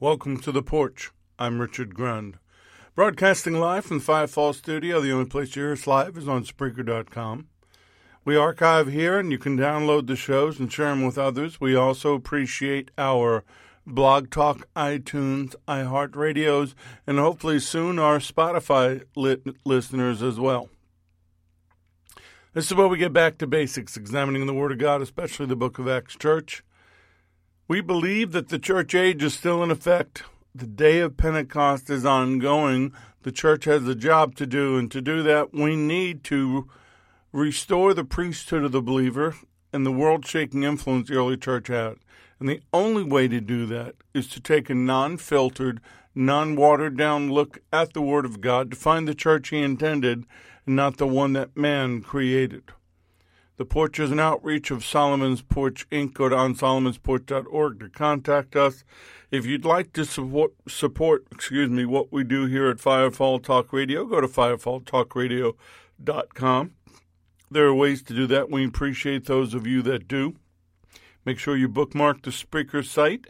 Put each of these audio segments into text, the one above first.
Welcome to The Porch. I'm Richard Grund. Broadcasting live from the Firefall Studio. The only place you hear us live is on Spreaker.com. We archive here, and you can download the shows and share them with others. We also appreciate our Blog Talk, iTunes, iHeartRadios, and hopefully soon our Spotify listeners as well. This is where we get back to basics, examining the Word of God, especially the Book of Acts Church. We believe that the church age is still in effect. The day of Pentecost is ongoing. The church has a job to do, and to do that, we need to restore the priesthood of the believer and the world-shaking influence the early church had. And the only way to do that is to take a non-filtered, non-watered-down look at the Word of God to find the church He intended and not the one that man created. The Porch is an outreach of Solomon's Porch, Inc. Go to onsolomonsporch.org to contact us. If you'd like to support what we do here at Firefall Talk Radio, go to firefalltalkradio.com. There are ways to do that. We appreciate those of you that do. Make sure you bookmark the Spreaker site,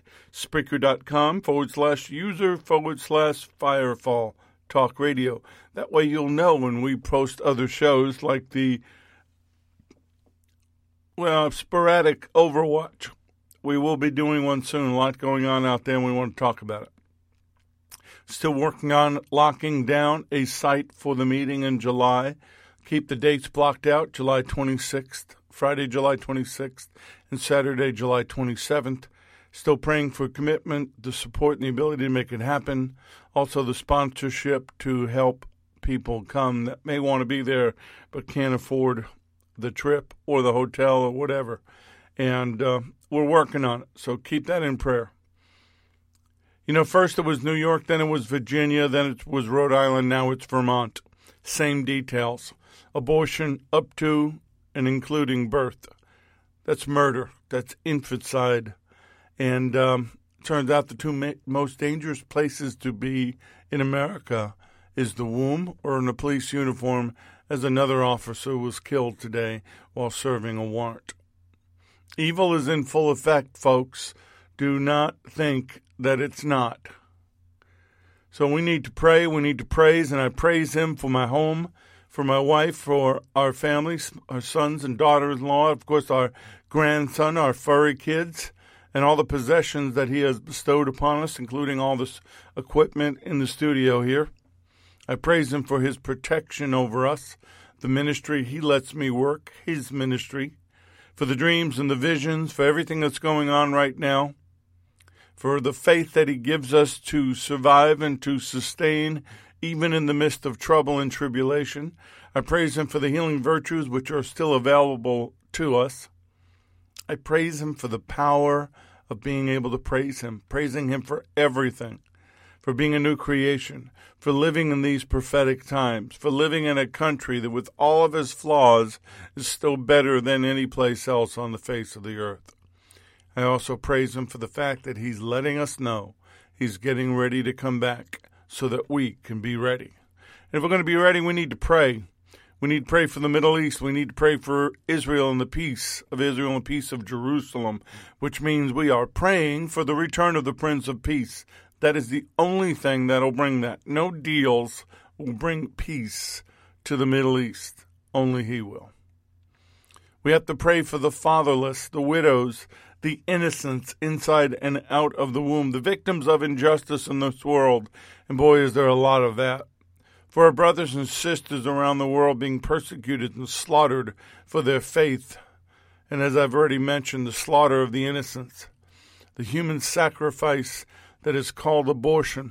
Spreaker.com/user/Firefall Talk Radio. That way you'll know when we post other shows like the sporadic Overwatch. We will be doing one soon. A lot going on out there, and we want to talk about it. Still working on locking down a site for the meeting in July. Keep the dates blocked out, July 26th, Friday, July 26th, and Saturday, July 27th. Still praying for commitment, the support, and the ability to make it happen. Also the sponsorship to help people come that may want to be there but can't afford the trip or the hotel or whatever. And we're working on it, so keep that in prayer. First it was New York, then it was Virginia, then it was Rhode Island, now it's Vermont. Same details. Abortion up to and including birth. That's murder. That's infanticide. And turns out the two most dangerous places to be in America is the womb or in a police uniform, as another officer was killed today while serving a warrant. Evil is in full effect, folks. Do not think that it's not. So we need to pray, we need to praise, and I praise Him for my home, for my wife, for our families, our sons and daughters-in-law, of course our grandson, our furry kids, and all the possessions that He has bestowed upon us, including all this equipment in the studio here. I praise Him for His protection over us, the ministry He lets me work, His ministry, for the dreams and the visions, for everything that's going on right now, for the faith that He gives us to survive and to sustain even in the midst of trouble and tribulation. I praise Him for the healing virtues which are still available to us. I praise Him for the power of being able to praise Him, praising Him for everything, for being a new creation, for living in these prophetic times, for living in a country that with all of its flaws is still better than any place else on the face of the earth. I also praise Him for the fact that He's letting us know He's getting ready to come back so that we can be ready. And if we're going to be ready, we need to pray. We need to pray for the Middle East. We need to pray for Israel and the peace of Israel and the peace of Jerusalem, which means we are praying for the return of the Prince of Peace. That is the only thing that will bring that. No deals will bring peace to the Middle East. Only He will. We have to pray for the fatherless, the widows, the innocents inside and out of the womb, the victims of injustice in this world. And boy, is there a lot of that. For our brothers and sisters around the world being persecuted and slaughtered for their faith. And as I've already mentioned, the slaughter of the innocents, the human sacrifice that is called abortion.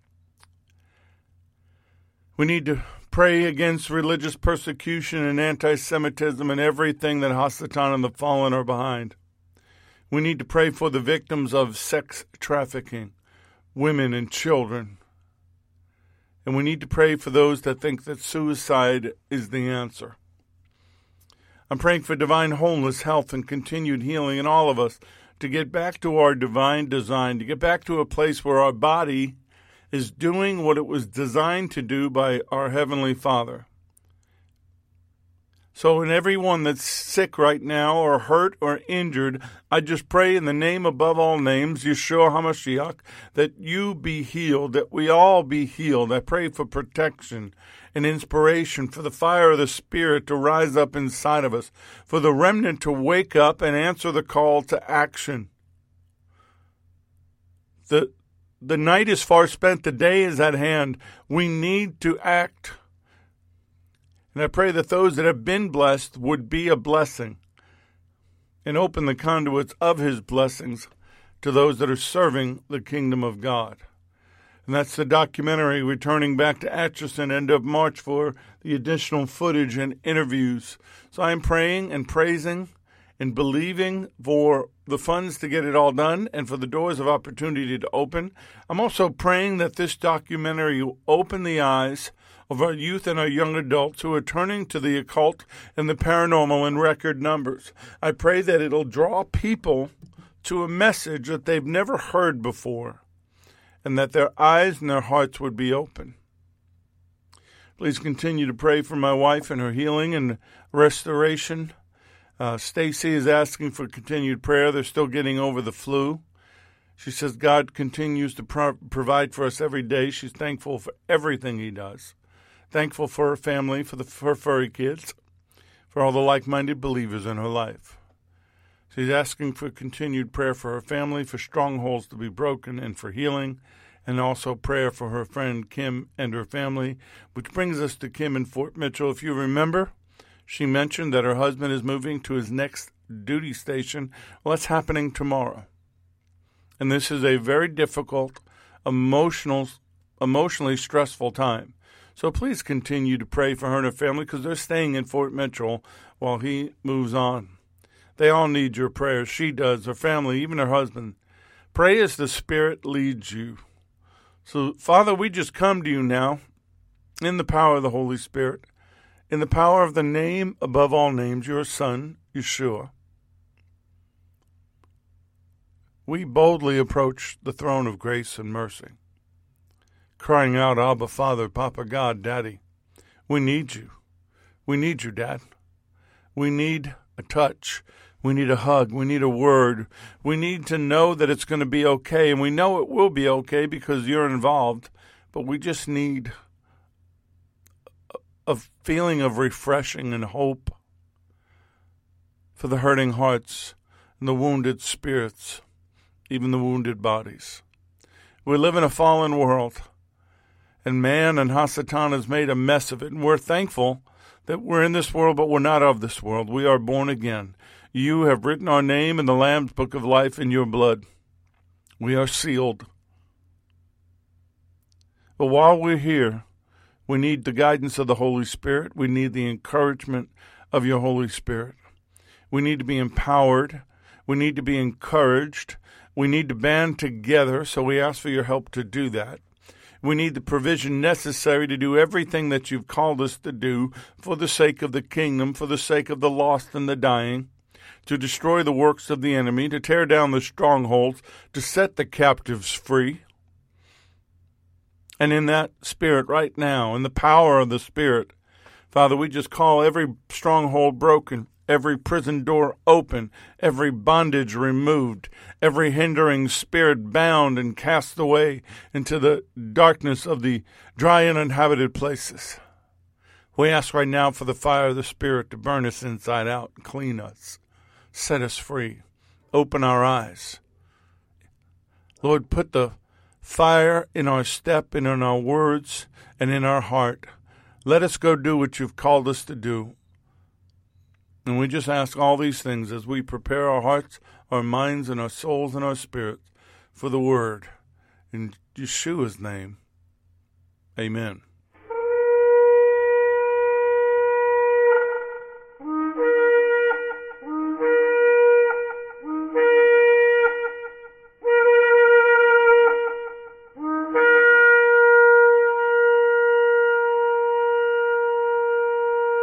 We need to pray against religious persecution and anti-Semitism and everything that Hasatan and the fallen are behind. We need to pray for the victims of sex trafficking, women and children. And we need to pray for those that think that suicide is the answer. I'm praying for divine wholeness, health, and continued healing in all of us, to get back to our divine design, to get back to a place where our body is doing what it was designed to do by our Heavenly Father. So in everyone that's sick right now or hurt or injured, I just pray in the name above all names, Yeshua HaMashiach, that you be healed, that we all be healed. I pray for protection and inspiration, for the fire of the Spirit to rise up inside of us, for the remnant to wake up and answer the call to action. The night is far spent, the day is at hand. We need to act. And I pray that those that have been blessed would be a blessing and open the conduits of his blessings to those that are serving the kingdom of God. And that's the documentary returning back to Atchison end of March for the additional footage and interviews. So I'm praying and praising and believing for the funds to get it all done and for the doors of opportunity to open. I'm also praying that this documentary will open the eyes of our youth and our young adults who are turning to the occult and the paranormal in record numbers. I pray that it'll draw people to a message that they've never heard before and that their eyes and their hearts would be open. Please continue to pray for my wife and her healing and restoration. Stacy is asking for continued prayer. They're still getting over the flu. She says God continues to provide for us every day. She's thankful for everything he does. Thankful for her family, for her furry kids, for all the like-minded believers in her life. She's asking for continued prayer for her family, for strongholds to be broken, and for healing, and also prayer for her friend Kim and her family, which brings us to Kim in Fort Mitchell. If you remember, she mentioned that her husband is moving to his next duty station. Well, that's happening tomorrow. And this is a very difficult, emotionally stressful time. So please continue to pray for her and her family because they're staying in Fort Mitchell while he moves on. They all need your prayers. She does, her family, even her husband. Pray as the Spirit leads you. So, Father, we just come to you now in the power of the Holy Spirit, in the power of the name above all names, your Son, Yeshua. We boldly approach the throne of grace and mercy, crying out, Abba, Father, Papa, God, Daddy. We need you. We need you, Dad. We need a touch. We need a hug. We need a word. We need to know that it's going to be okay, and we know it will be okay because you're involved, but we just need a feeling of refreshing and hope for the hurting hearts and the wounded spirits, even the wounded bodies. We live in a fallen world, and man and Hasatan has made a mess of it, and we're thankful that we're in this world, but we're not of this world. We are born again. You have written our name in the Lamb's Book of Life in your blood. We are sealed. But while we're here, we need the guidance of the Holy Spirit. We need the encouragement of your Holy Spirit. We need to be empowered. We need to be encouraged. We need to band together, so we ask for your help to do that. We need the provision necessary to do everything that you've called us to do for the sake of the kingdom, for the sake of the lost and the dying, to destroy the works of the enemy, to tear down the strongholds, to set the captives free. And in that spirit right now, in the power of the Spirit, Father, we just call every stronghold broken, every prison door open, every bondage removed, every hindering spirit bound and cast away into the darkness of the dry and uninhabited places. We ask right now for the fire of the Spirit to burn us inside out, clean us, set us free, open our eyes. Lord, put the fire in our step and in our words and in our heart. Let us go do what you've called us to do. And we just ask all these things as we prepare our hearts, our minds, and our souls and our spirits for the word. In Yeshua's name, amen.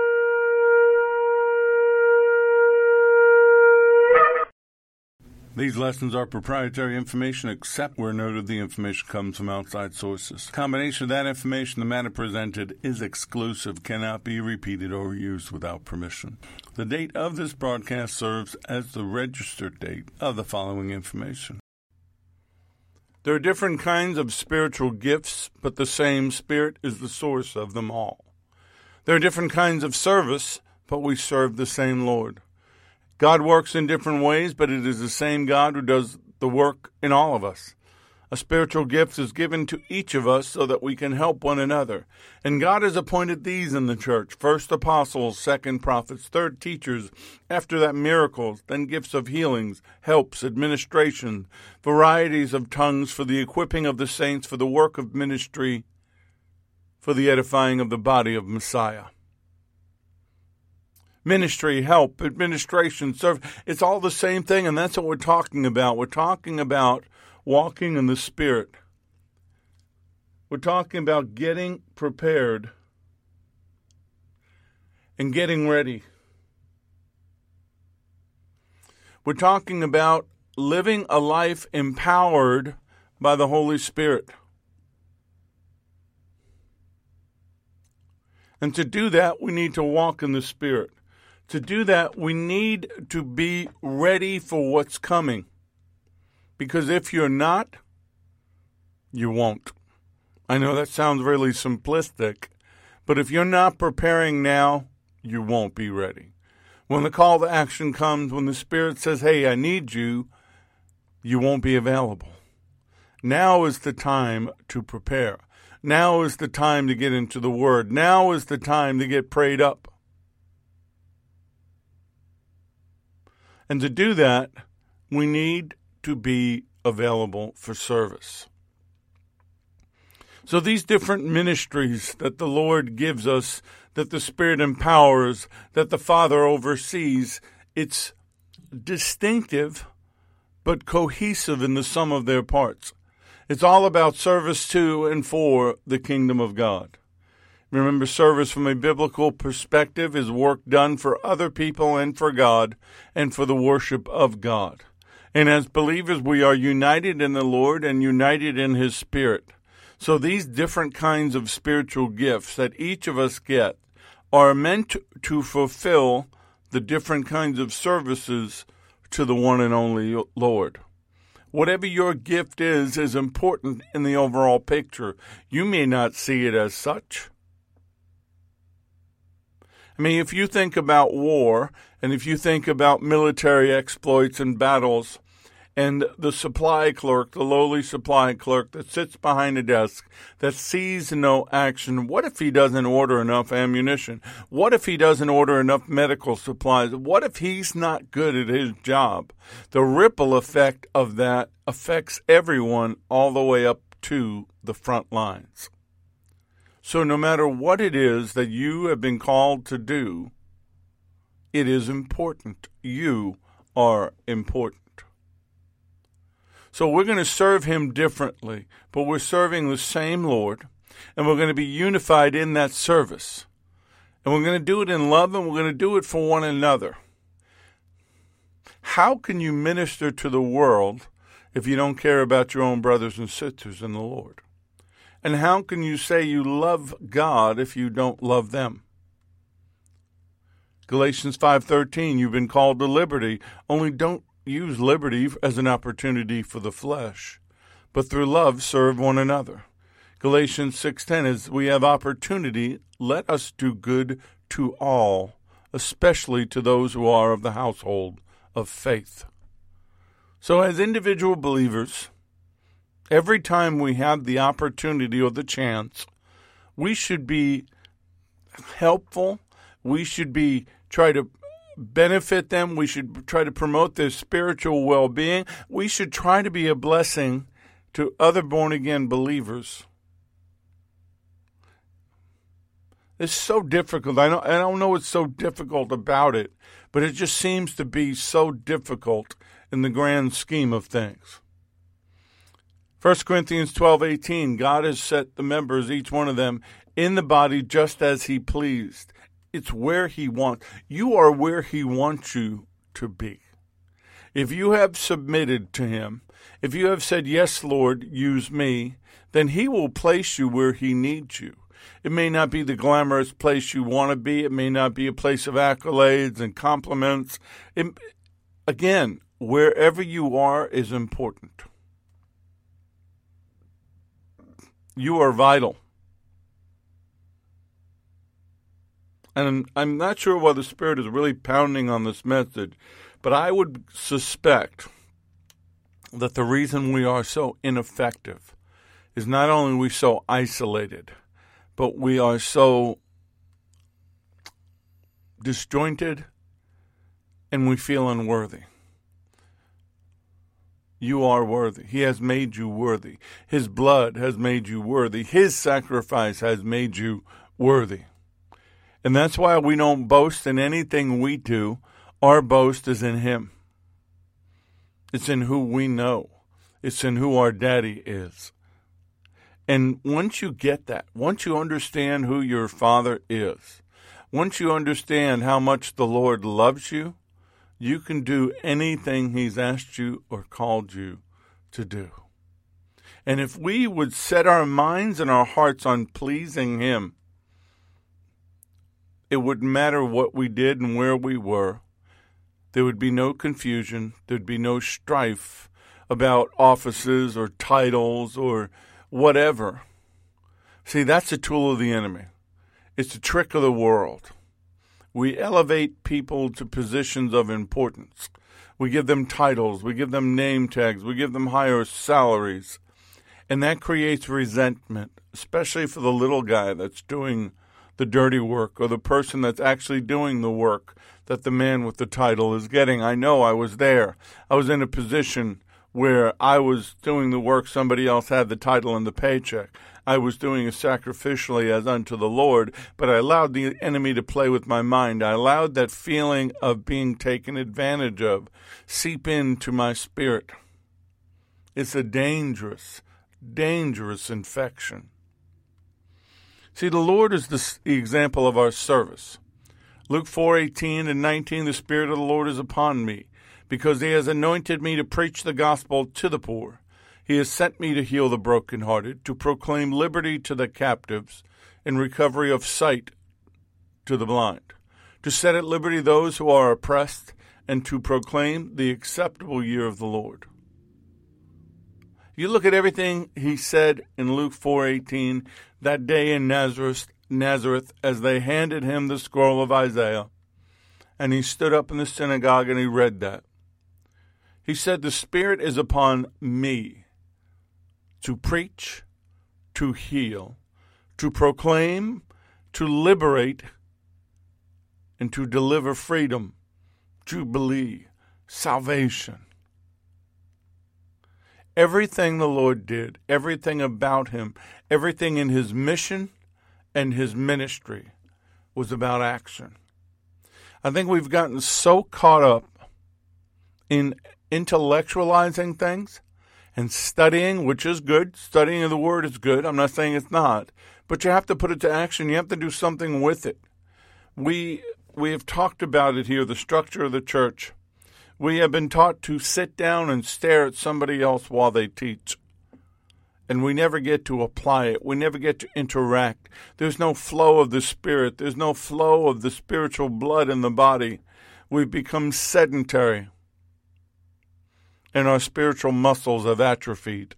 These These lessons are proprietary information except where noted the information comes from outside sources. Combination of that information, the matter presented is exclusive, cannot be repeated or used without permission. The date of this broadcast serves as the registered date of the following information. There are different kinds of spiritual gifts, but the same Spirit is the source of them all. There are different kinds of service, but we serve the same Lord. God works in different ways, but it is the same God who does the work in all of us. A spiritual gift is given to each of us so that we can help one another. And God has appointed these in the church: first apostles, second prophets, third teachers, after that miracles, then gifts of healings, helps, administration, varieties of tongues for the equipping of the saints, for the work of ministry, for the edifying of the body of Messiah. Ministry, help, administration, serve, it's all the same thing, and that's what we're talking about. We're talking about walking in the Spirit. We're talking about getting prepared and getting ready. We're talking about living a life empowered by the Holy Spirit. And to do that, we need to walk in the Spirit. To do that, we need to be ready for what's coming. Because if you're not, you won't. I know that sounds really simplistic, but if you're not preparing now, you won't be ready. When the call to action comes, when the Spirit says, hey, I need you, you won't be available. Now is the time to prepare. Now is the time to get into the Word. Now is the time to get prayed up. And to do that, we need to be available for service. So these different ministries that the Lord gives us, that the Spirit empowers, that the Father oversees, it's distinctive but cohesive in the sum of their parts. It's all about service to and for the kingdom of God. Remember, service from a biblical perspective is work done for other people and for God and for the worship of God. And as believers, we are united in the Lord and united in His Spirit. So these different kinds of spiritual gifts that each of us get are meant to fulfill the different kinds of services to the one and only Lord. Whatever your gift is important in the overall picture. You may not see it as such. I mean, if you think about war, and if you think about military exploits and battles, and the supply clerk, the lowly supply clerk that sits behind a desk that sees no action, what if he doesn't order enough ammunition? What if he doesn't order enough medical supplies? What if he's not good at his job? The ripple effect of that affects everyone all the way up to the front lines. So no matter what it is that you have been called to do, it is important. You are important. So we're going to serve Him differently, but we're serving the same Lord, and we're going to be unified in that service. And we're going to do it in love, and we're going to do it for one another. How can you minister to the world if you don't care about your own brothers and sisters in the Lord? And how can you say you love God if you don't love them? Galatians 5:13, you've been called to liberty, only don't use liberty as an opportunity for the flesh, but through love serve one another. Galatians 6:10, as we have opportunity, let us do good to all, especially to those who are of the household of faith. So as individual believers, every time we have the opportunity or the chance, we should be helpful. We should try to benefit them. We should try to promote their spiritual well-being. We should try to be a blessing to other born-again believers. It's so difficult. I don't know what's so difficult about it, but it just seems to be so difficult in the grand scheme of things. 1 Corinthians 12:18, God has set the members, each one of them, in the body just as He pleased. It's where He wants. You are where He wants you to be. If you have submitted to him, if you have said, yes, Lord, use me, then he will place you where he needs you. It may not be the glamorous place you want to be. It may not be a place of accolades and compliments. Again, wherever you are is important. You are vital. And I'm not sure why the Spirit is really pounding on this message, but I would suspect that the reason we are so ineffective is not only are we so isolated, but we are so disjointed and we feel unworthy. You are worthy. He has made you worthy. His blood has made you worthy. His sacrifice has made you worthy. And that's why we don't boast in anything we do. Our boast is in him. It's in who we know. It's in who our daddy is. And once you get that, once you understand who your father is, once you understand how much the Lord loves you, you can do anything he's asked you or called you to do. And if we would set our minds and our hearts on pleasing him, it wouldn't matter what we did and where we were. There would be no confusion. There'd be no strife about offices or titles or whatever. See, that's a tool of the enemy. It's a trick of the world. We elevate people to positions of importance. We give them titles. We give them name tags. We give them higher salaries. And that creates resentment, especially for the little guy that's doing the dirty work or the person that's actually doing the work that the man with the title is getting. I know I was there. I was in a position where I was doing the work somebody else had the title and the paycheck. I was doing it sacrificially as unto the Lord, but I allowed the enemy to play with my mind. I allowed that feeling of being taken advantage of seep into my spirit. It's a dangerous, dangerous infection. See, the Lord is the example of our service. Luke 4:18 and 19, the Spirit of the Lord is upon me, because he has anointed me to preach the gospel to the poor. He has sent me to heal the brokenhearted, to proclaim liberty to the captives, and recovery of sight to the blind, to set at liberty those who are oppressed, and to proclaim the acceptable year of the Lord. You look at everything he said in Luke 4:18, that day in Nazareth, as they handed him the scroll of Isaiah, and he stood up in the synagogue and he read that. He said, the Spirit is upon me to preach, to heal, to proclaim, to liberate, and to deliver freedom, jubilee, salvation. Everything the Lord did, everything about him, everything in his mission and his ministry was about action. I think we've gotten so caught up in intellectualizing things and studying, which is good. Studying of the Word is good. I'm not saying it's not. But you have to put it to action. You have to do something with it. We have talked about it here, the structure of the church. We have been taught to sit down and stare at somebody else while they teach. And we never get to apply it. We never get to interact. There's no flow of the Spirit. There's no flow of the spiritual blood in the body. We've become sedentary. And our spiritual muscles have atrophied.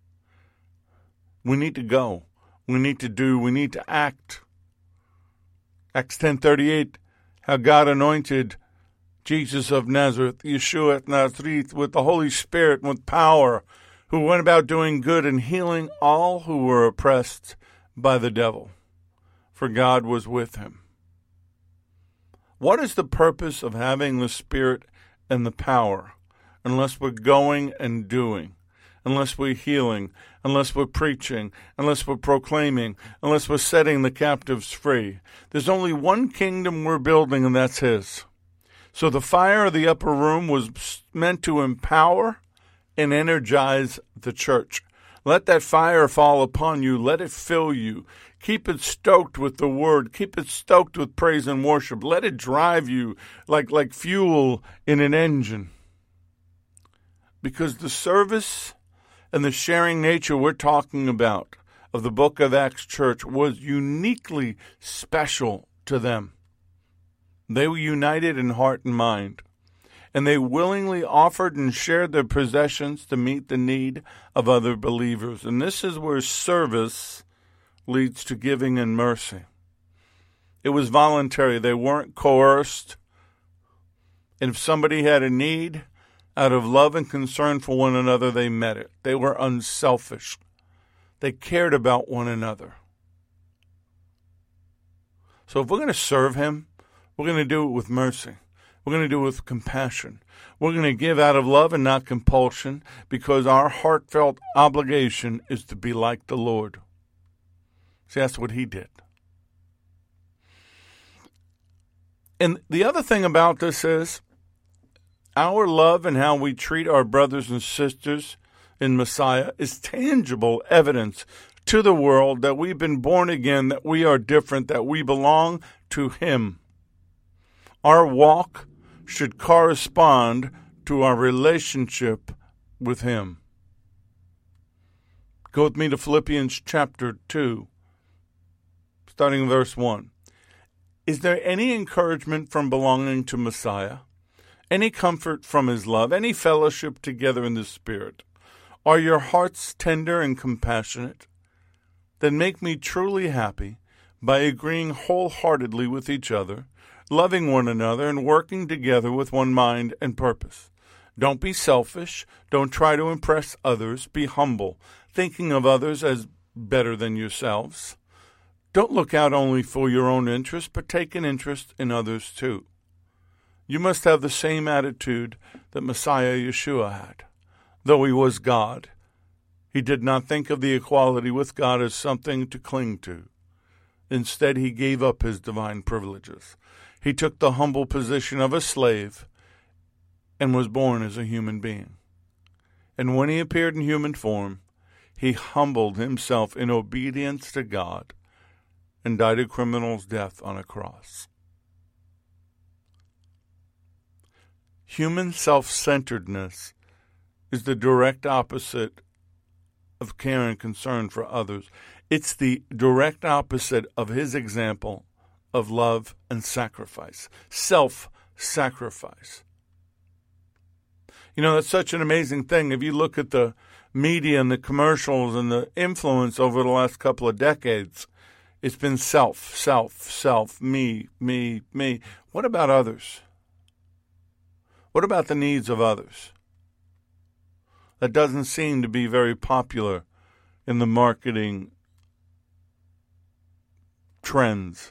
We need to go. We need to do. We need to act. Acts 10:38, how God anointed Jesus of Nazareth, Yeshua of Nazareth, with the Holy Spirit and with power, who went about doing good and healing all who were oppressed by the devil, for God was with him. What is the purpose of having the Spirit and the power unless we're going and doing, unless we're healing, unless we're preaching, unless we're proclaiming, unless we're setting the captives free? There's only one kingdom we're building, and that's his. So the fire of the upper room was meant to empower and energize the church. Let that fire fall upon you. Let it fill you. Keep it stoked with the word. Keep it stoked with praise and worship. Let it drive you like fuel in an engine. because the service and the sharing nature we're talking about of the Book of Acts church was uniquely special to them. They were united in heart and mind, and they willingly offered and shared their possessions to meet the need of other believers. And this is where service leads to giving and mercy. It was voluntary. They weren't coerced. And if somebody had a need, out of love and concern for one another, they met it. They were unselfish. They cared about one another. So if we're going to serve him, we're going to do it with mercy. We're going to do it with compassion. We're going to give out of love and not compulsion, because our heartfelt obligation is to be like the Lord. See, that's what he did. And the other thing about this is our love and how we treat our brothers and sisters in Messiah is tangible evidence to the world that we've been born again, that we are different, that we belong to him. Our walk should correspond to our relationship with him. Go with me to Philippians chapter 2, starting in verse 1. Is there any encouragement from belonging to Messiah? Any comfort from his love? Any fellowship together in the Spirit? Are your hearts tender and compassionate? Then make me truly happy by agreeing wholeheartedly with each other, loving one another, and working together with one mind and purpose. Don't be selfish. Don't try to impress others. Be humble, thinking of others as better than yourselves. Don't look out only for your own interest, but take an interest in others too. You must have the same attitude that Messiah Yeshua had. Though he was God, he did not think of the equality with God as something to cling to. Instead, he gave up his divine privileges. He took the humble position of a slave and was born as a human being. And when he appeared in human form, he humbled himself in obedience to God and died a criminal's death on a cross. Human self-centeredness is the direct opposite of care and concern for others. It's the direct opposite of his example of love and sacrifice, self-sacrifice. You know, that's such an amazing thing. If you look at the media and the commercials and the influence over the last couple of decades, it's been self, me. What about others? What about the needs of others? That doesn't seem to be very popular in the marketing trends.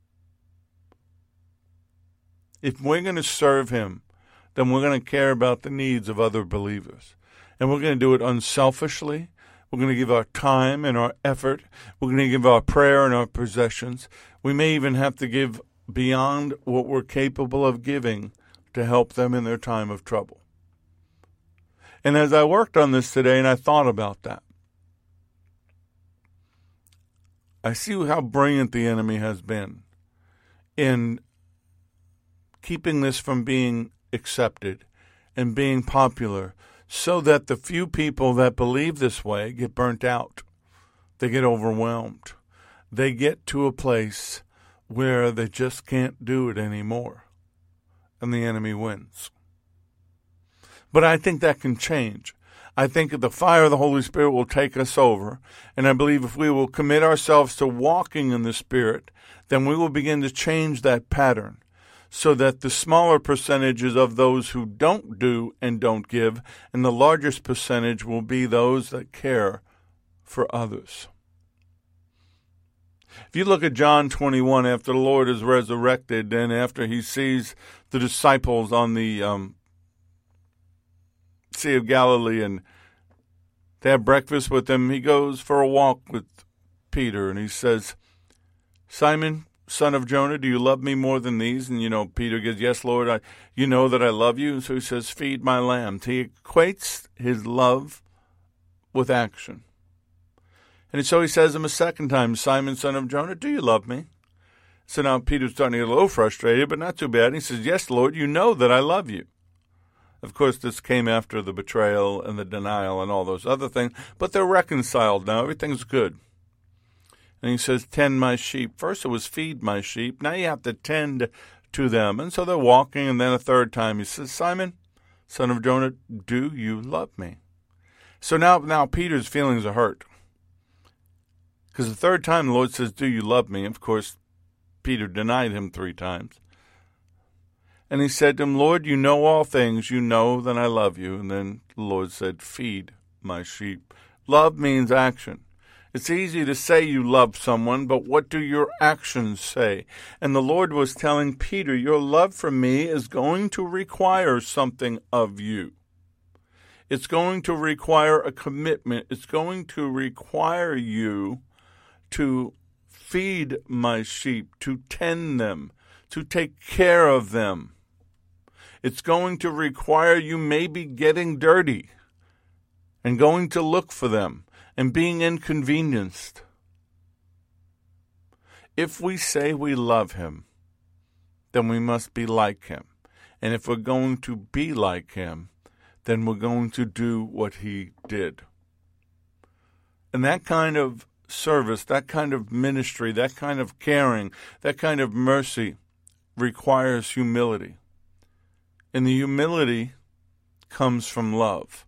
If we're going to serve him, then we're going to care about the needs of other believers. And we're going to do it unselfishly. We're going to give our time and our effort. We're going to give our prayer and our possessions. We may even have to give beyond what we're capable of giving to help them in their time of trouble. And as I worked on this today and I thought about that, I see how brilliant the enemy has been in keeping this from being accepted and being popular, so that the few people that believe this way get burnt out. They get overwhelmed. They get to a place where they just can't do it anymore, and the enemy wins. But I think that can change. I think that the fire of the Holy Spirit will take us over, and I believe if we will commit ourselves to walking in the Spirit, then we will begin to change that pattern, so that the smaller percentages of those who don't do and don't give, and the largest percentage will be those that care for others. If you look at John 21, after the Lord is resurrected and after he sees the disciples on the Sea of Galilee and they have breakfast with him, he goes for a walk with Peter and he says, Simon, son of Jonah, do you love me more than these? And, Peter goes, yes, Lord, you know that I love you. And so he says, feed my lambs. He equates his love with action. And so he says him a second time, Simon, son of Jonah, do you love me? So now Peter's starting to get a little frustrated, but not too bad. He says, yes, Lord, you know that I love you. Of course, this came after the betrayal and the denial and all those other things, but they're reconciled now. Everything's good. And he says, tend my sheep. First it was feed my sheep. Now you have to tend to them. And so they're walking, and then a third time he says, Simon, son of Jonah, do you love me? So now Peter's feelings are hurt. Because the third time the Lord says, do you love me? Of course, Peter denied him 3 times. And he said to him, Lord, you know all things. You know that I love you. And then the Lord said, feed my sheep. Love means action. It's easy to say you love someone, but what do your actions say? And the Lord was telling Peter, your love for me is going to require something of you. It's going to require a commitment. It's going to require you to feed my sheep, to tend them, to take care of them. It's going to require you maybe getting dirty and going to look for them and being inconvenienced. If we say we love him, then we must be like him. And if we're going to be like him, then we're going to do what he did. And that kind of service, that kind of ministry, that kind of caring, that kind of mercy requires humility. And the humility comes from love.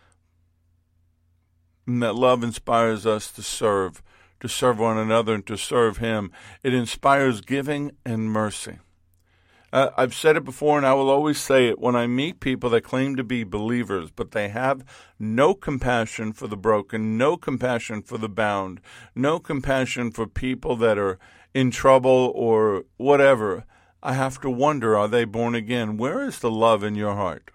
And that love inspires us to serve one another and to serve him. It inspires giving and mercy. I've said it before, and I will always say it. When I meet people that claim to be believers, but they have no compassion for the broken, no compassion for the bound, no compassion for people that are in trouble or whatever, I have to wonder, are they born again? Where is the love in your heart?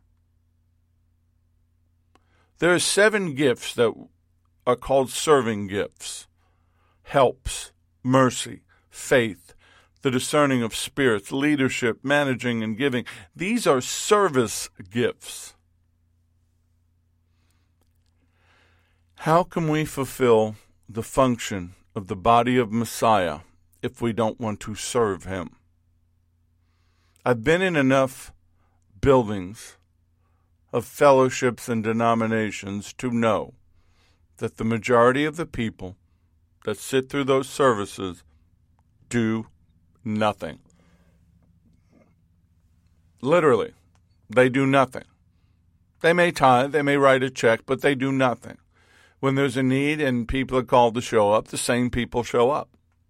There are 7 gifts that are called serving gifts. Helps, mercy, faith, the discerning of spirits, leadership, managing, and giving. These are service gifts. How can we fulfill the function of the body of Messiah if we don't want to serve him? I've been in enough buildings of fellowships and denominations to know that the majority of the people that sit through those services do nothing. Literally, they do nothing. They may tithe, they may write a check, but they do nothing. When there's a need and people are called to show up, the same people show up.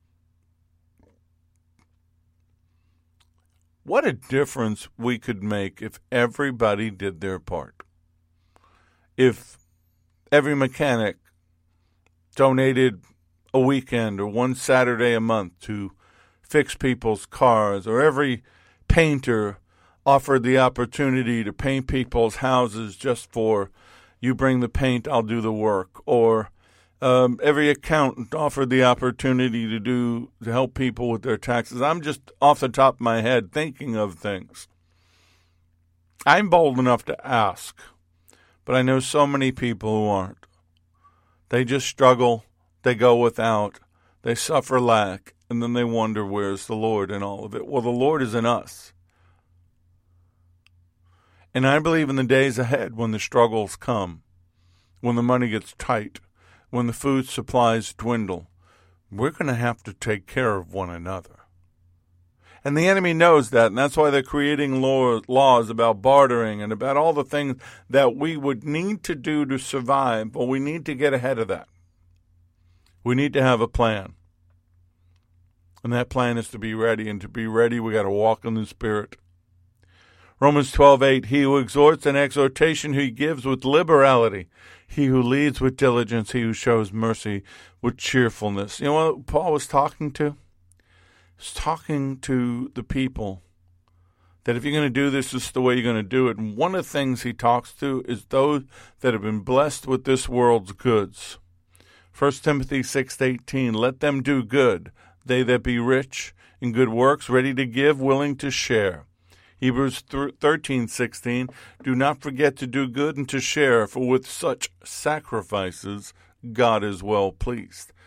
What a difference we could make if everybody did their part. If every mechanic donated a weekend or one Saturday a month to fix people's cars, or every painter offered the opportunity to paint people's houses just for, you bring the paint, I'll do the work, or every accountant offered the opportunity to help people with their taxes. I'm just off the top of my head thinking of things. I'm bold enough to ask, but I know so many people who aren't. They just struggle, they go without, they suffer lack, and then they wonder, where's the Lord in all of it? Well, the Lord is in us. And I believe in the days ahead when the struggles come, when the money gets tight, when the food supplies dwindle, we're going to have to take care of one another. And the enemy knows that, and that's why they're creating laws about bartering and about all the things that we would need to do to survive, but we need to get ahead of that. We need to have a plan. And that plan is to be ready, and to be ready, we got to walk in the Spirit. Romans 12:8, he who exhorts an exhortation he gives with liberality, he who leads with diligence, he who shows mercy with cheerfulness. You know what Paul was talking to? He's talking to the people that if you're going to do this, this is the way you're going to do it. And one of the things he talks to is those that have been blessed with this world's goods. 1 Timothy 6:18, let them do good, they that be rich in good works, ready to give, willing to share. Hebrews 13:16, do not forget to do good and to share, for with such sacrifices God is well pleased.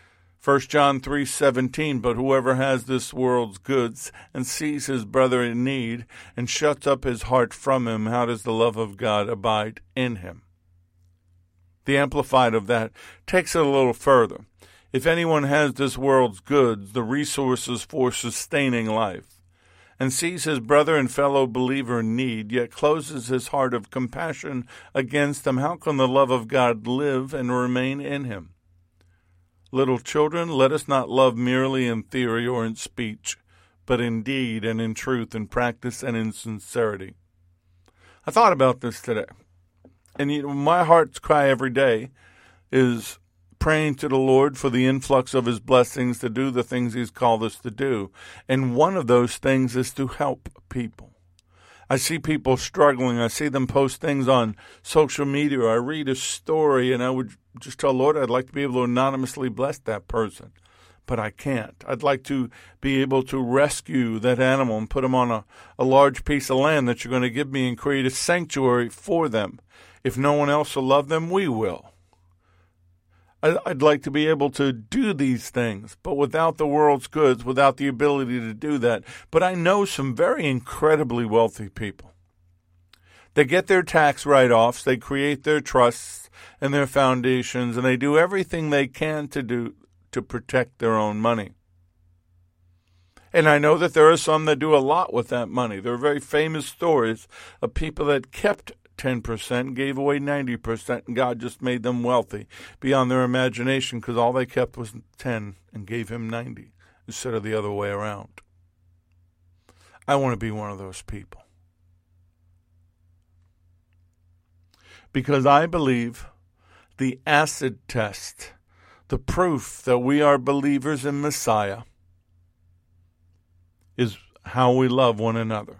1 John 3:17, but whoever has this world's goods and sees his brother in need and shuts up his heart from him, how does the love of God abide in him? The Amplified of that takes it a little further. If anyone has this world's goods, the resources for sustaining life, and sees his brother and fellow believer in need, yet closes his heart of compassion against them, how can the love of God live and remain in him? Little children, let us not love merely in theory or in speech, but in deed and in truth, in practice and in sincerity. I thought about this today. And my heart's cry every day is praying to the Lord for the influx of his blessings to do the things he's called us to do. And one of those things is to help people. I see people struggling. I see them post things on social media. I read a story, and I would just tell Lord, I'd like to be able to anonymously bless that person, but I can't. I'd like to be able to rescue that animal and put them on a large piece of land that you're going to give me and create a sanctuary for them. If no one else will love them, we will. I'd like to be able to do these things, but without the world's goods, without the ability to do that. But I know some very incredibly wealthy people. They get their tax write-offs, they create their trusts and their foundations, and they do everything they can to protect their own money. And I know that there are some that do a lot with that money. There are very famous stories of people that kept 10%, gave away 90%, and God just made them wealthy beyond their imagination because all they kept was 10 and gave him 90 instead of the other way around. I want to be one of those people. Because I believe the acid test, the proof that we are believers in Messiah, is how we love one another.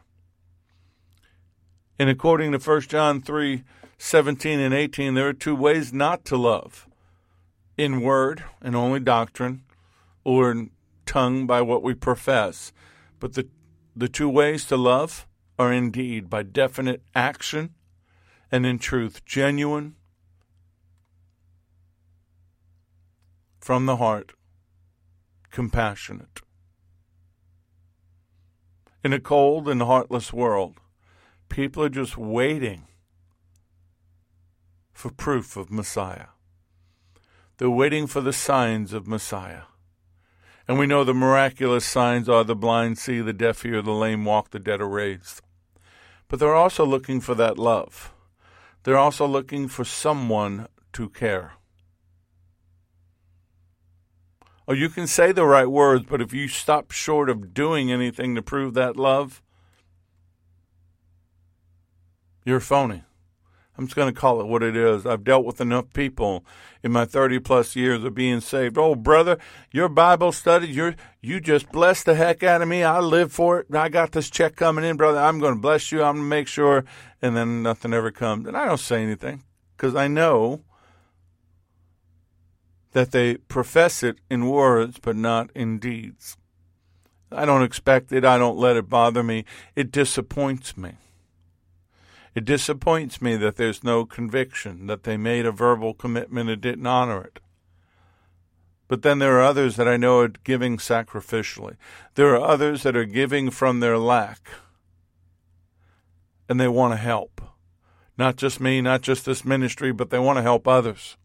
And according to 1 John 3:17 and 18, there are two ways not to love: in word and only doctrine, or in tongue by what we profess. But the two ways to love are in deed, by definite action, and in truth, genuine, from the heart, compassionate. In a cold and heartless world, people are just waiting for proof of Messiah. They're waiting for the signs of Messiah. And we know the miraculous signs are the blind see, the deaf hear, the lame walk, the dead are raised. But they're also looking for that love. They're also looking for someone to care. Or you can say the right words, but if you stop short of doing anything to prove that love, you're phony. I'm just going to call it what it is. I've dealt with enough people in my 30-plus years of being saved. Oh, brother, your Bible study, you just blessed the heck out of me. I live for it. I got this check coming in, brother. I'm going to bless you. I'm going to make sure. And then nothing ever comes. And I don't say anything because I know that they profess it in words but not in deeds. I don't expect it. I don't let it bother me. It disappoints me. It disappoints me that there's no conviction, that they made a verbal commitment and didn't honor it. But then there are others that I know are giving sacrificially. There are others that are giving from their lack, and they want to help. Not just me, not just this ministry, but they want to help others.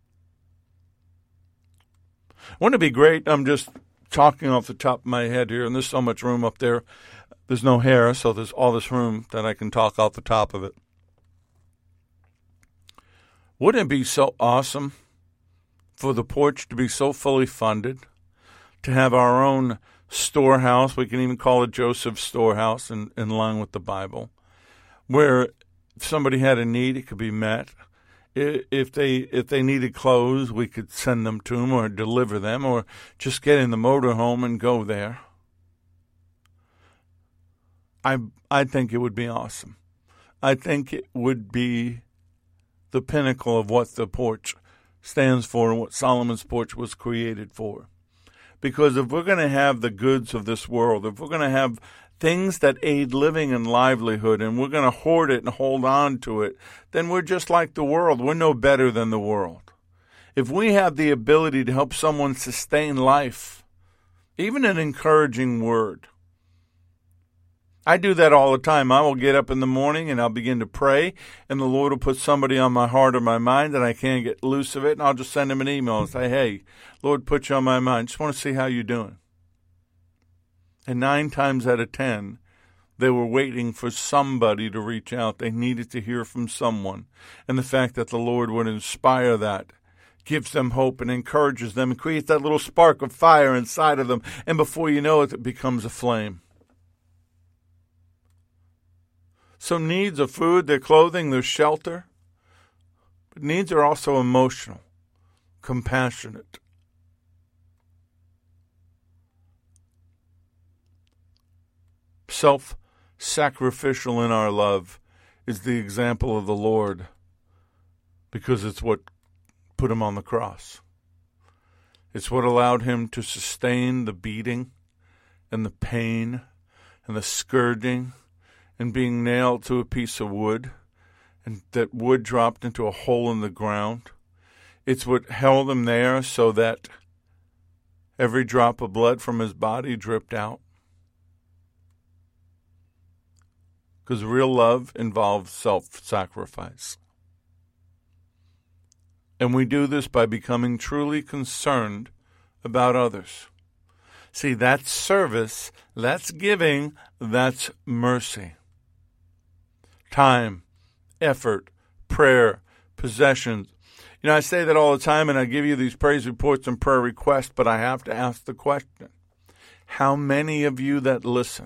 Wouldn't it be great? I'm just talking off the top of my head here, and there's so much room up there. There's no hair, so there's all this room that I can talk off the top of it. Wouldn't it be so awesome for the porch to be so fully funded, to have our own storehouse? We can even call it Joseph's storehouse in line with the Bible, where if somebody had a need, it could be met. If they needed clothes, we could send them to them or deliver them or just get in the motorhome and go there. I think it would be awesome. I think it would be the pinnacle of what the porch stands for and what Solomon's porch was created for. Because if we're going to have the goods of this world, if we're going to have things that aid living and livelihood, and we're going to hoard it and hold on to it, then we're just like the world. We're no better than the world. If we have the ability to help someone sustain life, even an encouraging word, I do that all the time. I will get up in the morning and I'll begin to pray, and the Lord will put somebody on my heart or my mind and I can't get loose of it, and I'll just send them an email and say, hey, Lord, put you on my mind. Just want to see how you're doing. And 9 times out of 10, they were waiting for somebody to reach out. They needed to hear from someone. And the fact that the Lord would inspire that gives them hope and encourages them and creates that little spark of fire inside of them. And before you know it, it becomes a flame. So needs are food, their clothing, their shelter. But needs are also emotional, compassionate. Self-sacrificial in our love is the example of the Lord, because it's what put him on the cross. It's what allowed him to sustain the beating and the pain and the scourging and being nailed to a piece of wood, and that wood dropped into a hole in the ground. It's what held him there so that every drop of blood from his body dripped out. Because real love involves self-sacrifice. And we do this by becoming truly concerned about others. See, that's service, that's giving, that's mercy. Time, effort, prayer, possessions. You know, I say that all the time, and I give you these praise reports and prayer requests, but I have to ask the question, how many of you that listen,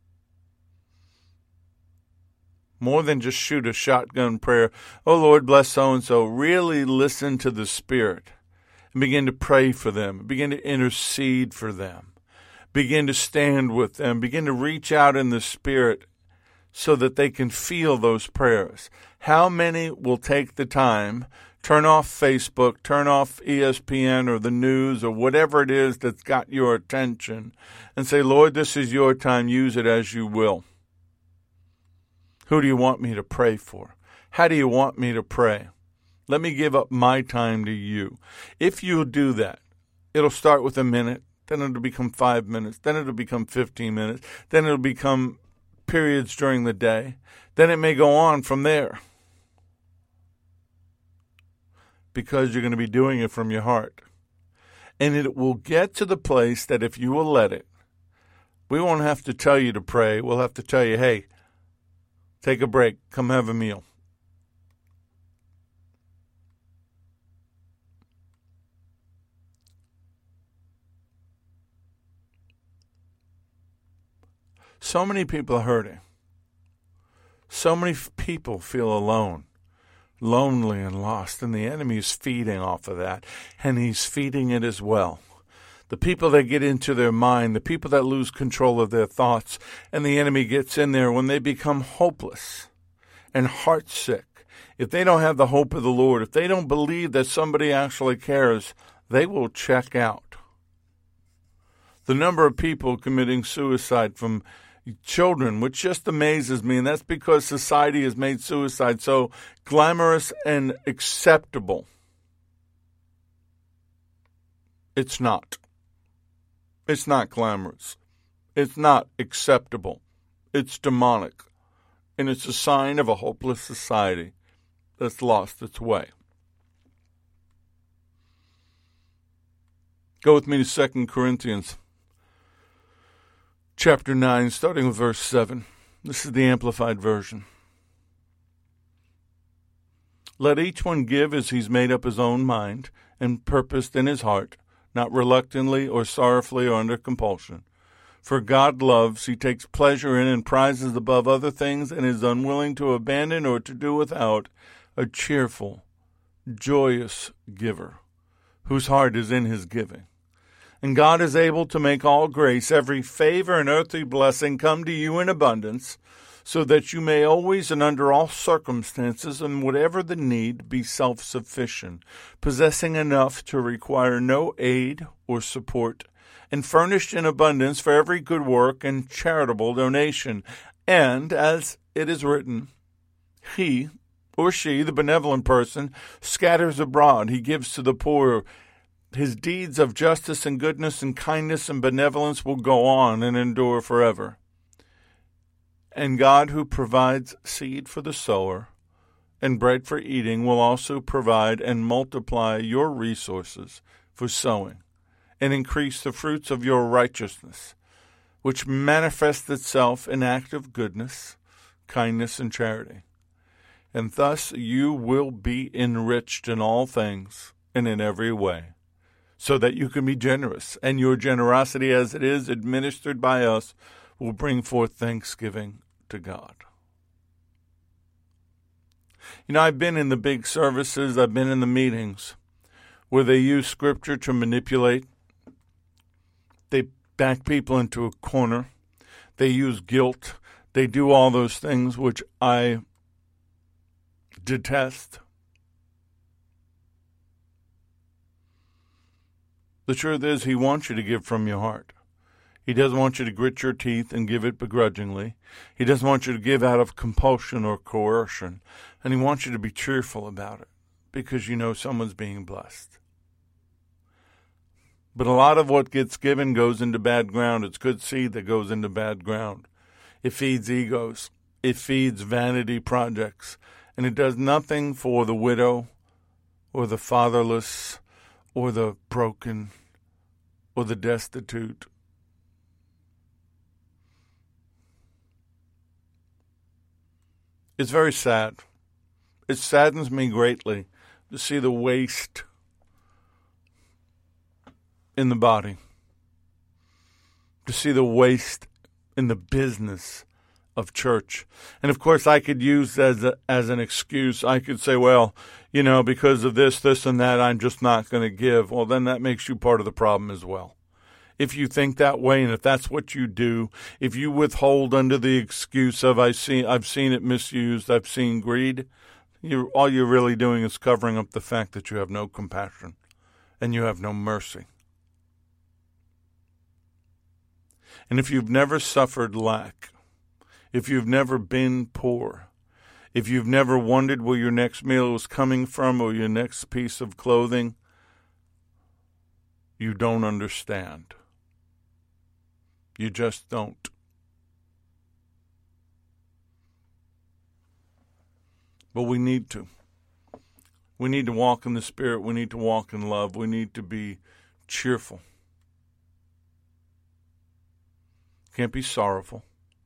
more than just shoot a shotgun prayer, oh Lord, bless so-and-so, really listen to the Spirit and begin to pray for them, begin to intercede for them, begin to stand with them, begin to reach out in the Spirit so that they can feel those prayers? How many will take the time, turn off Facebook, turn off ESPN or the news or whatever it is that's got your attention, and say, Lord, this is your time, use it as you will? Who do you want me to pray for? How do you want me to pray? Let me give up my time to you. If you'll do that, it'll start with a minute, then it'll become 5 minutes, then it'll become 15 minutes, then it'll become periods during the day. Then it may go on from there, because you're going to be doing it from your heart. And it will get to the place that if you will let it, we won't have to tell you to pray. We'll have to tell you, hey, take a break, come have a meal. So many people are hurting. So many people feel alone, lonely and lost, and the enemy is feeding off of that, and he's feeding it as well. The people that get into their mind, the people that lose control of their thoughts, and the enemy gets in there when they become hopeless and heartsick. If they don't have the hope of the Lord, if they don't believe that somebody actually cares, they will check out. The number of people committing suicide from children, which just amazes me, and that's because society has made suicide so glamorous and acceptable. It's not. It's not glamorous. It's not acceptable. It's demonic. And it's a sign of a hopeless society that's lost its way. Go with me to 2 Corinthians chapter 9, starting with verse 7. This is the Amplified Version. Let each one give as he's made up his own mind and purposed in his heart, not reluctantly or sorrowfully or under compulsion. For God loves, he takes pleasure in and prizes above other things, and is unwilling to abandon or to do without a cheerful, joyous giver, whose heart is in his giving. And God is able to make all grace, every favor and earthly blessing come to you in abundance, so that you may always and under all circumstances and whatever the need be self-sufficient, possessing enough to require no aid or support, and furnished in abundance for every good work and charitable donation. And, as it is written, he, or she, the benevolent person, scatters abroad. He gives to the poor. His deeds of justice and goodness and kindness and benevolence will go on and endure forever. And God, who provides seed for the sower and bread for eating, will also provide and multiply your resources for sowing and increase the fruits of your righteousness, which manifests itself in active goodness, kindness, and charity. And thus you will be enriched in all things and in every way, so that you can be generous, and your generosity, as it is administered by us, will bring forth thanksgiving to God. I've been in the big services, I've been in the meetings where they use Scripture to manipulate. They back people into a corner. They use guilt. They do all those things which I detest. The truth is, He wants you to give from your heart. He doesn't want you to grit your teeth and give it begrudgingly. He doesn't want you to give out of compulsion or coercion. And He wants you to be cheerful about it because you know someone's being blessed. But a lot of what gets given goes into bad ground. It's good seed that goes into bad ground. It feeds egos. It feeds vanity projects. And it does nothing for the widow or the fatherless or the broken or the destitute. It's very sad. It saddens me greatly to see the waste in the body, to see the waste in the business of church. And of course, I could use as an excuse. I could say, well, because of this, and that, I'm just not going to give. Well, then that makes you part of the problem as well. If you think that way, and if that's what you do, if you withhold under the excuse of I've seen it misused, I've seen greed, all you're really doing is covering up the fact that you have no compassion and you have no mercy. And if you've never suffered lack, if you've never been poor, if you've never wondered where your next meal was coming from or your next piece of clothing, you don't understand. You just don't. But we need to. We need to walk in the Spirit. We need to walk in love. We need to be cheerful. Can't be sorrowful.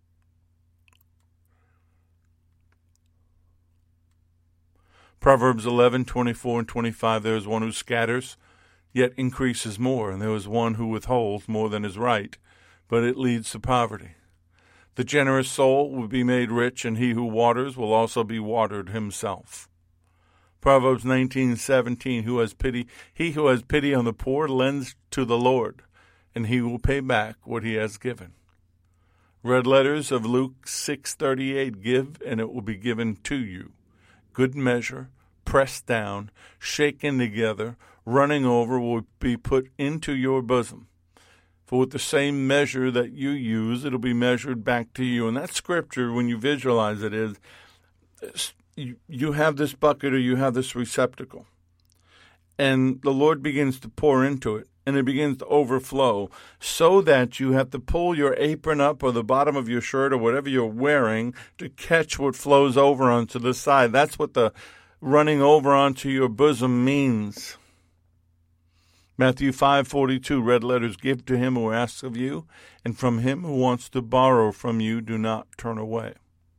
Proverbs 11:24 and 25, there is one who scatters, yet increases more, and there is one who withholds more than is right, but it leads to poverty. The generous soul will be made rich, and he who waters will also be watered himself. Proverbs 19:17, he who has pity on the poor lends to the Lord, and he will pay back what he has given. Red letters of Luke 6:38, give, and it will be given to you. Good measure, pressed down, shaken together, running over, will be put into your bosom. For with the same measure that you use, it'll be measured back to you. And that scripture, when you visualize it, is you have this bucket or you have this receptacle. And the Lord begins to pour into it, and it begins to overflow, so that you have to pull your apron up or the bottom of your shirt or whatever you're wearing to catch what flows over onto the side. That's what the running over onto your bosom means. Matthew 5:42, red letters, give to him who asks of you, and from him who wants to borrow from you, do not turn away.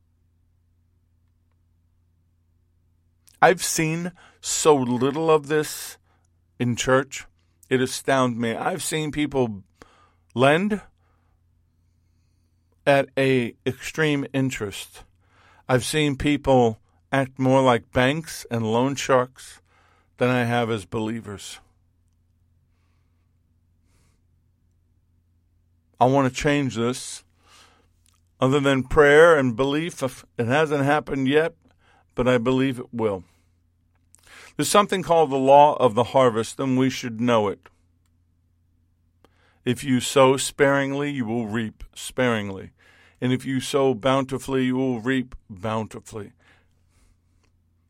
I've seen so little of this in church, it astounds me. I've seen people lend at a extreme interest. I've seen people act more like banks and loan sharks than I have as believers. I want to change this. Other than prayer and belief, it hasn't happened yet, but I believe it will. There's something called the law of the harvest, and we should know it. If you sow sparingly, you will reap sparingly. And if you sow bountifully, you will reap bountifully.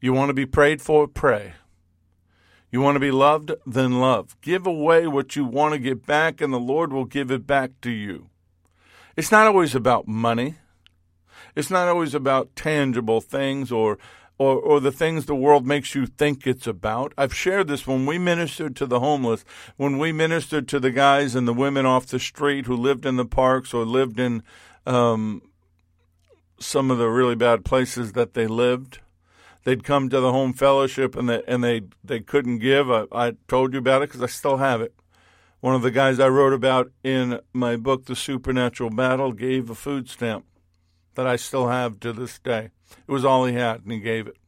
You want to be prayed for? Pray. You want to be loved? Then love. Give away what you want to get back, and the Lord will give it back to you. It's not always about money. It's not always about tangible things or the things the world makes you think it's about. I've shared this when we ministered to the homeless, when we ministered to the guys and the women off the street who lived in the parks or lived in some of the really bad places that they lived. They'd come to the home fellowship and they couldn't give. I told you about it because I still have it. One of the guys I wrote about in my book, The Supernatural Battle, gave a food stamp that I still have to this day. It was all he had, and he gave it.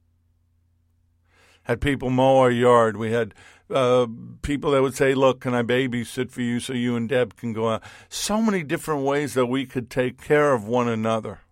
Had people mow our yard. We had people that would say, look, can I babysit for you so you and Deb can go out? So many different ways that we could take care of one another.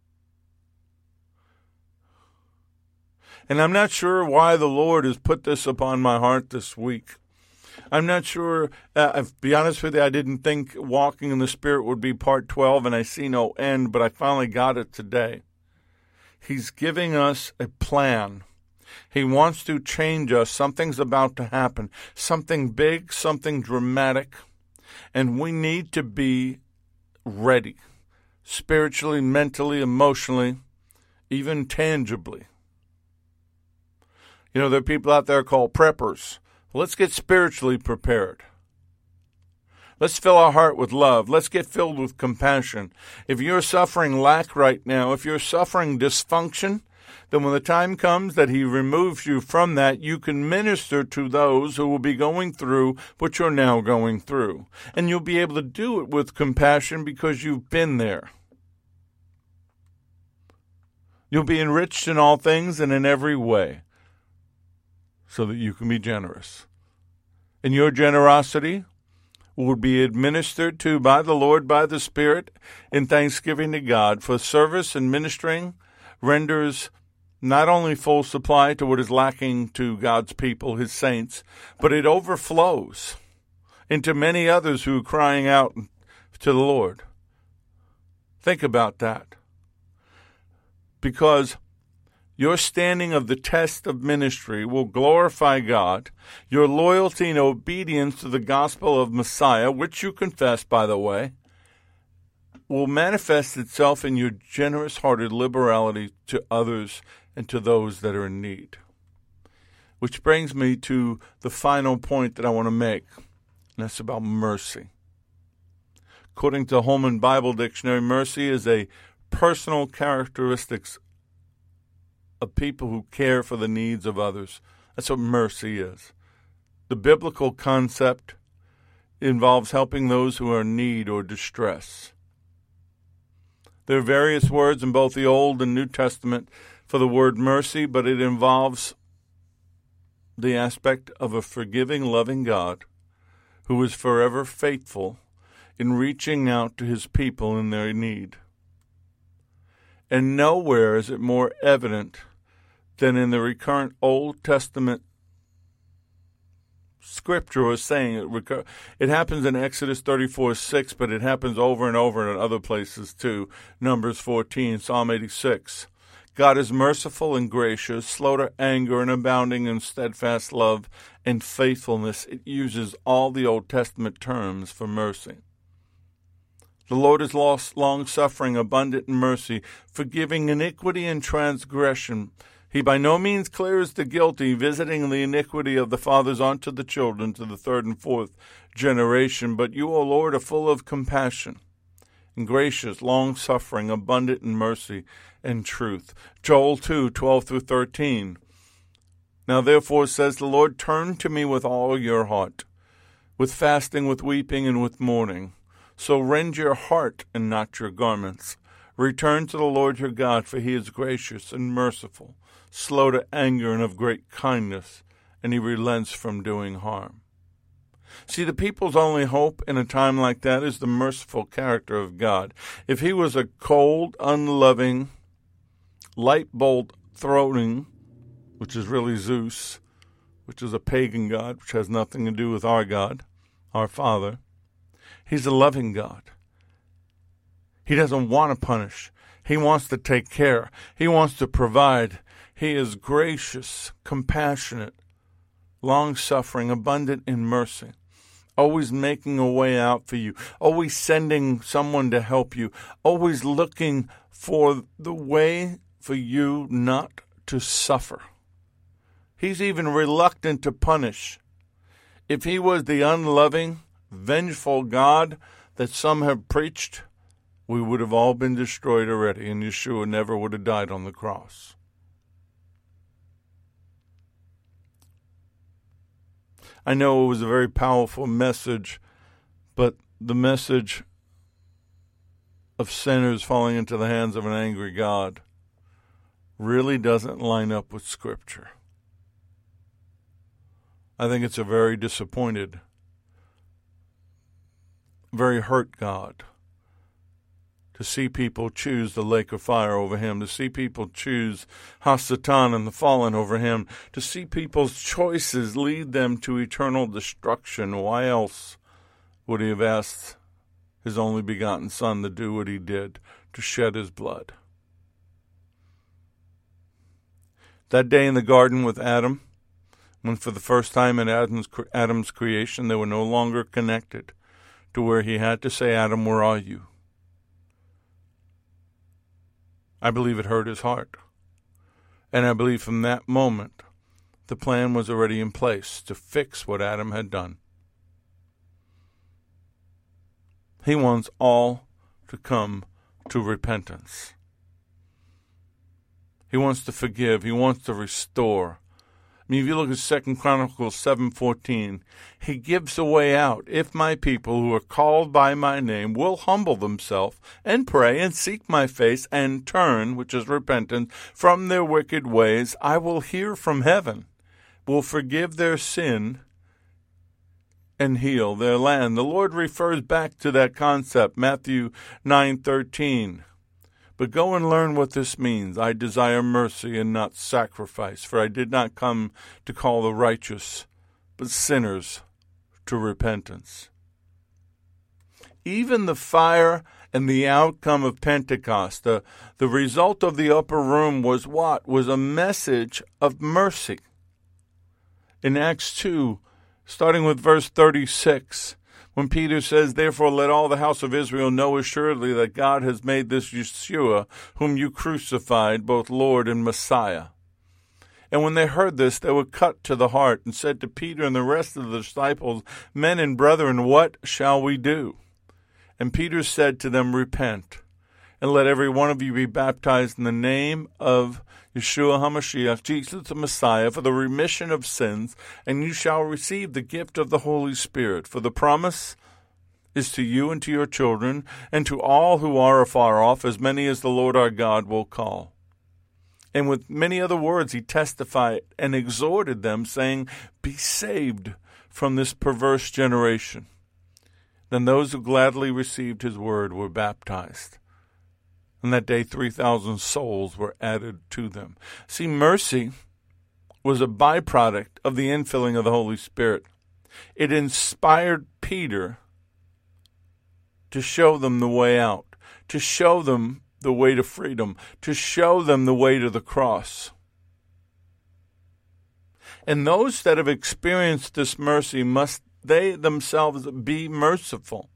And I'm not sure why the Lord has put this upon my heart this week. I'm not sure. To be honest with you, I didn't think Walking in the Spirit would be part 12, and I see no end, but I finally got it today. He's giving us a plan. He wants to change us. Something's about to happen. Something big, something dramatic. And we need to be ready. Spiritually, mentally, emotionally, even tangibly. You know, there are people out there called preppers. Well, let's get spiritually prepared. Let's fill our heart with love. Let's get filled with compassion. If you're suffering lack right now, if you're suffering dysfunction, then when the time comes that He removes you from that, you can minister to those who will be going through what you're now going through. And you'll be able to do it with compassion because you've been there. You'll be enriched in all things and in every way, so that you can be generous. And your generosity will be administered to by the Lord, by the Spirit, in thanksgiving to God. For service and ministering renders not only full supply to what is lacking to God's people, His saints, but it overflows into many others who are crying out to the Lord. Think about that. Because your standing of the test of ministry will glorify God. Your loyalty and obedience to the gospel of Messiah, which you confess, by the way, will manifest itself in your generous-hearted liberality to others and to those that are in need. Which brings me to the final point that I want to make, and that's about mercy. According to Holman Bible Dictionary, mercy is a personal characteristics of people who care for the needs of others. That's what mercy is. The biblical concept involves helping those who are in need or distress. There are various words in both the Old and New Testament for the word mercy, but it involves the aspect of a forgiving, loving God who is forever faithful in reaching out to His people in their need. And nowhere is it more evident than in the recurrent Old Testament scripture or saying. It happens in Exodus 34:6, but it happens over and over in other places too. Numbers 14, Psalm 86. God is merciful and gracious, slow to anger and abounding in steadfast love and faithfulness. It uses all the Old Testament terms for mercy. The Lord is long-suffering, abundant in mercy, forgiving iniquity and transgression. He by no means clears the guilty, visiting the iniquity of the fathers onto the children, to the third and fourth generation. But you, O Lord, are full of compassion and gracious, long-suffering, abundant in mercy and truth. Joel 2:12-13. Now therefore, says the Lord, turn to me with all your heart, with fasting, with weeping, and with mourning. So rend your heart and not your garments. Return to the Lord your God, for He is gracious and merciful, slow to anger and of great kindness, and He relents from doing harm. See, the people's only hope in a time like that is the merciful character of God. If He was a cold, unloving, light bolt throwing, which is really Zeus, which is a pagan god, which has nothing to do with our God, our Father, He's a loving God. He doesn't want to punish. He wants to take care. He wants to provide. He is gracious, compassionate, long-suffering, abundant in mercy, always making a way out for you, always sending someone to help you, always looking for the way for you not to suffer. He's even reluctant to punish. If he was the unloving, vengeful God that some have preached, we would have all been destroyed already, and Yeshua never would have died on the cross. I know it was a very powerful message, but the message of sinners falling into the hands of an angry God really doesn't line up with Scripture. I think it's a very disappointed, very hurt God to see people choose the lake of fire over him, to see people choose Hasatan and the fallen over him, to see people's choices lead them to eternal destruction. Why else would he have asked his only begotten Son to do what he did, to shed his blood? That day in the garden with Adam, when for the first time in Adam's creation they were no longer connected to where he had to say, Adam, where are you? I believe it hurt his heart. And I believe from that moment, the plan was already in place to fix what Adam had done. He wants all to come to repentance. He wants to forgive. He wants to restore. I mean, if you look at 2 Chronicles 7:14, he gives a way out. If my people who are called by my name will humble themselves and pray and seek my face and turn, which is repentance, from their wicked ways, I will hear from heaven, will forgive their sin, and heal their land. The Lord refers back to that concept, Matthew 9:13. But go and learn what this means. I desire mercy and not sacrifice, for I did not come to call the righteous, but sinners to repentance. Even the fire and the outcome of Pentecost, the result of the upper room was what? Was a message of mercy. In Acts 2, starting with verse 36, when Peter says, therefore let all the house of Israel know assuredly that God has made this Yeshua, whom you crucified, both Lord and Messiah. And when they heard this, they were cut to the heart and said to Peter and the rest of the disciples, men and brethren, what shall we do? And Peter said to them, repent, and let every one of you be baptized in the name of Yeshua HaMashiach, Jesus the Messiah, for the remission of sins, and you shall receive the gift of the Holy Spirit. For the promise is to you and to your children, and to all who are afar off, as many as the Lord our God will call. And with many other words he testified and exhorted them, saying, be saved from this perverse generation. Then those who gladly received his word were baptized. And that day 3,000 souls were added to them. See, mercy was a byproduct of the infilling of the Holy Spirit. It inspired Peter to show them the way out, to show them the way to freedom, to show them the way to the cross. And those that have experienced this mercy, must they themselves be merciful.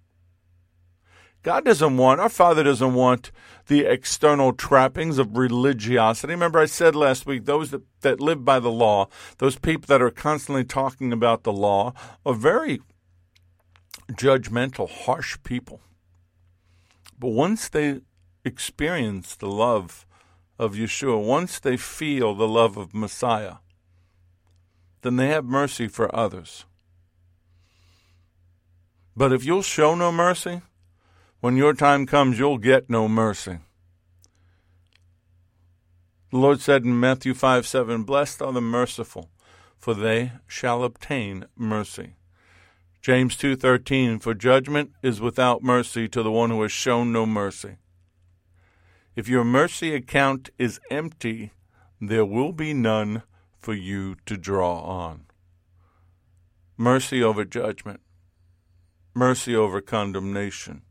God doesn't want, our Father doesn't want the external trappings of religiosity. Remember I said last week, those that live by the law, those people that are constantly talking about the law, are very judgmental, harsh people. But once they experience the love of Yeshua, once they feel the love of Messiah, then they have mercy for others. But if you'll show no mercy, when your time comes, you'll get no mercy. The Lord said in Matthew 5:7, blessed are the merciful, for they shall obtain mercy. James 2:13, for judgment is without mercy to the one who has shown no mercy. If your mercy account is empty, there will be none for you to draw on. Mercy over judgment. Mercy over condemnation.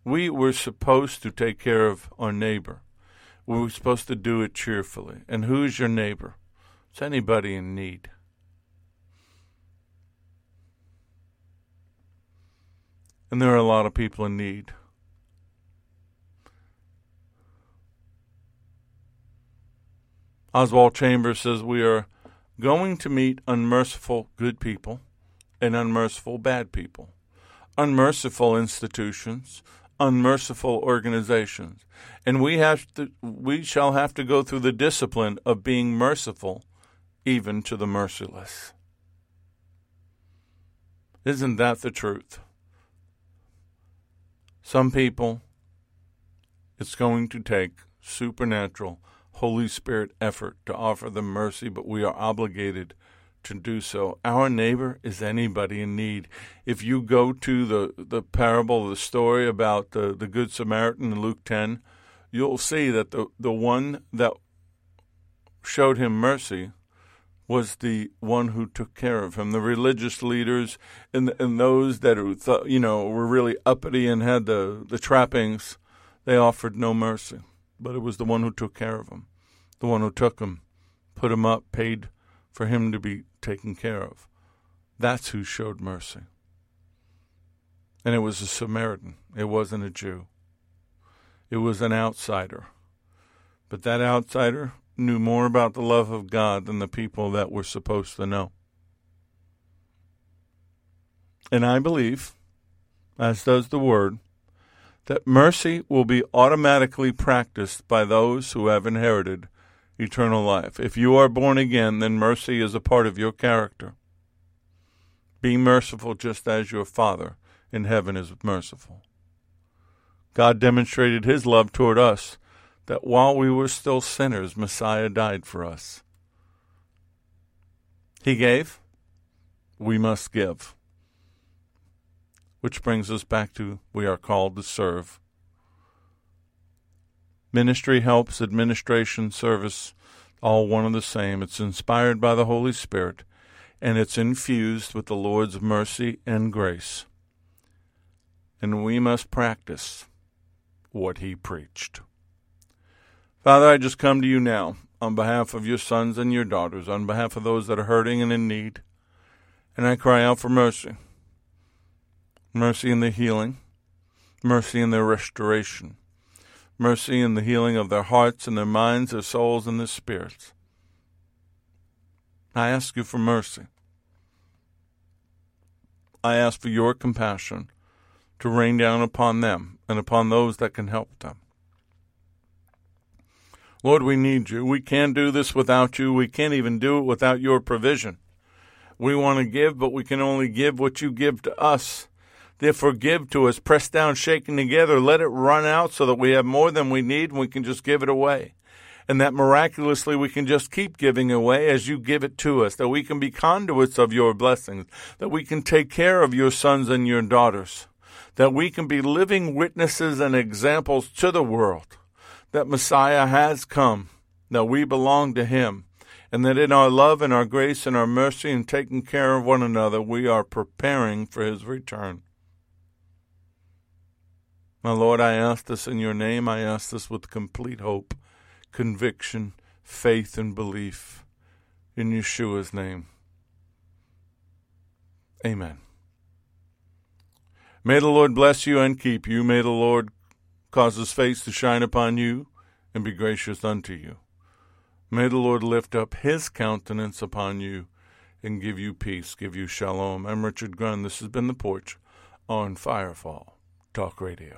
We were supposed to take care of our neighbor. We were supposed to do it cheerfully. And who's your neighbor? It's anybody in need. And there are a lot of people in need. Oswald Chambers says we are going to meet unmerciful good people and unmerciful bad people, unmerciful institutions, unmerciful organizations, and we shall have to go through the discipline of being merciful even to the merciless. Isn't that the truth? Some people, it's going to take supernatural Holy Spirit effort to offer them mercy, but we are obligated to do so. Our neighbor is anybody in need. If you go to the parable, the story about the Good Samaritan in Luke 10, you'll see that the one that showed him mercy was the one who took care of him. The religious leaders and those that were really uppity and had the trappings, they offered no mercy. But it was the one who took care of him, the one who took him, put him up, paid for him to be taken care of. That's who showed mercy. And it was a Samaritan. It wasn't a Jew. It was an outsider. But that outsider knew more about the love of God than the people that were supposed to know. And I believe, as does the Word, that mercy will be automatically practiced by those who have inherited eternal life. If you are born again, then mercy is a part of your character. Be merciful just as your Father in heaven is merciful. God demonstrated his love toward us, that while we were still sinners, Messiah died for us. He gave, we must give. Which brings us back to we are called to serve. Ministry helps, administration, service, all one and the same. It's inspired by the Holy Spirit, and it's infused with the Lord's mercy and grace. And we must practice what he preached. Father, I just come to you now on behalf of your sons and your daughters, on behalf of those that are hurting and in need, and I cry out for mercy. Mercy in the healing, mercy in their restoration, mercy in the healing of their hearts and their minds, their souls, and their spirits. I ask you for mercy. I ask for your compassion to rain down upon them and upon those that can help them. Lord, we need you. We can't do this without you. We can't even do it without your provision. We want to give, but we can only give what you give to us. Therefore, give to us, pressed down, shaken together. Let it run out so that we have more than we need and we can just give it away. And that miraculously we can just keep giving away as you give it to us, that we can be conduits of your blessings, that we can take care of your sons and your daughters, that we can be living witnesses and examples to the world that Messiah has come, that we belong to him, and that in our love and our grace and our mercy and taking care of one another, we are preparing for his return. My Lord, I ask this in your name. I ask this with complete hope, conviction, faith, and belief in Yeshua's name. Amen. May the Lord bless you and keep you. May the Lord cause his face to shine upon you and be gracious unto you. May the Lord lift up his countenance upon you and give you peace, give you shalom. I'm Richard Grunn. This has been The Porch on Firefall Talk Radio.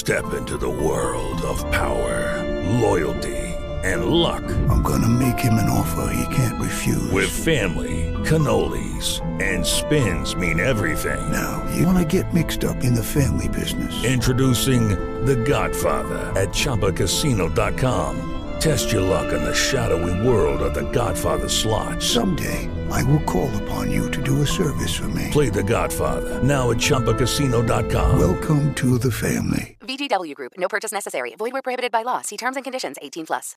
Step into the world of power, loyalty, and luck. I'm gonna make him an offer he can't refuse. With family, cannolis, and spins mean everything. Now, you wanna get mixed up in the family business. Introducing The Godfather at ChumbaCasino.com. Test your luck in the shadowy world of The Godfather slot. Someday, I will call upon you to do a service for me. Play The Godfather now at ChumbaCasino.com. Welcome to the family. VGW Group. No purchase necessary. Void where prohibited by law. See terms and conditions. 18+.